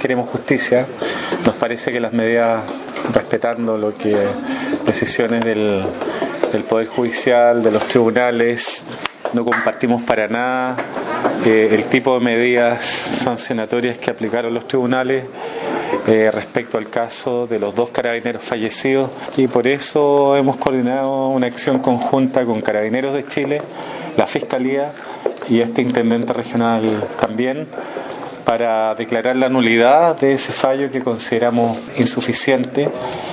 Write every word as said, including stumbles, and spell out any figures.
queremos justicia. Nos parece que las medidas, respetando lo que decisiones del, del Poder Judicial, de los tribunales, no compartimos para nada eh, el tipo de medidas sancionatorias que aplicaron los tribunales eh, respecto al caso de los dos carabineros fallecidos, y por eso hemos coordinado una acción conjunta con Carabineros de Chile, la Fiscalía y este intendente regional también, para declarar la nulidad de ese fallo que consideramos insuficiente